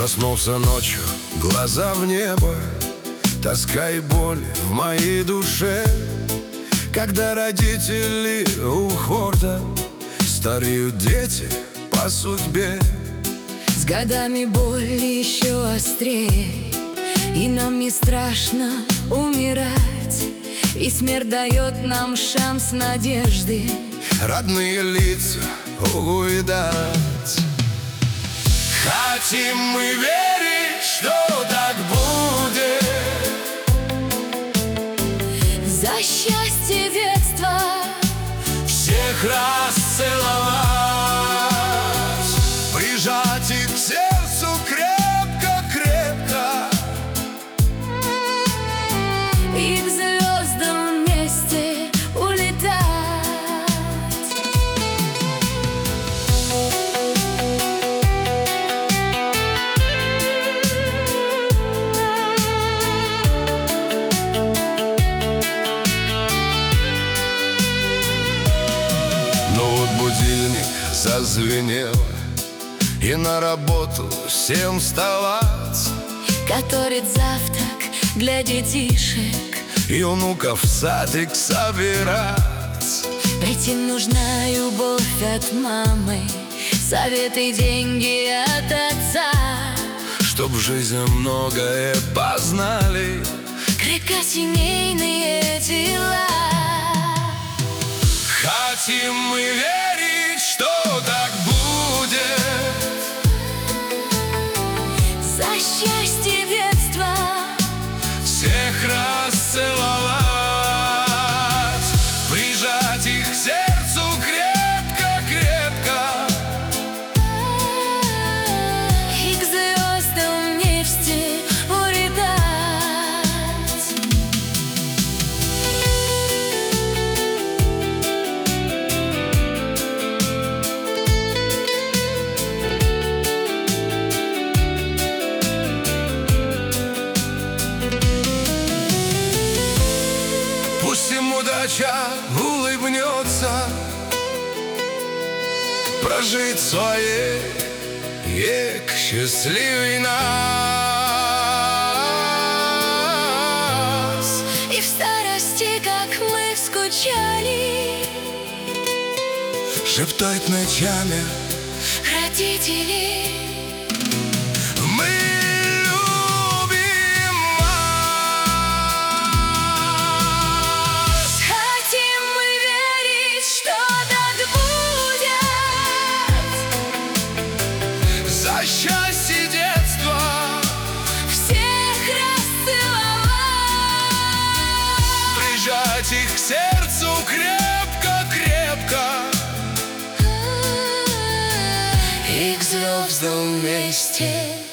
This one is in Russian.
Проснулся ночью, глаза в небо, тоска и боль в моей душе. Когда родители уходят, стареют дети по судьбе. С годами боль еще острее, и нам не страшно умирать, и смерть дает нам шанс надежды Родные лица увидать. Хотим мы верить, что так будет. За счастье детства Всех расцеловать, прижать их к сердцу крепко-крепко, и к звездам вместе улетать. Но вот будильник зазвенел, и на работу всем вставать, Готовит завтрак для детишек, и внуков в садик собирать. детям нужна любовь от мамы, советы и деньги от отца, Чтоб в жизни многое познали, крепко семейные дела. хотим мы верить, что так будет. За счастье детства Всех расцеловать, прижать их к сердцу крепко-крепко, и к звездам вместе улетать. Пусть им удача улыбнется, прожить своей век счастливый нас. И в старости, как мы скучали, Шептать ночами родители, мы любим вас. хотим мы верить, что так будет. За счастье детства Всех расцеловать, прижать их к сердцу крепко-крепко, и к звездам вместе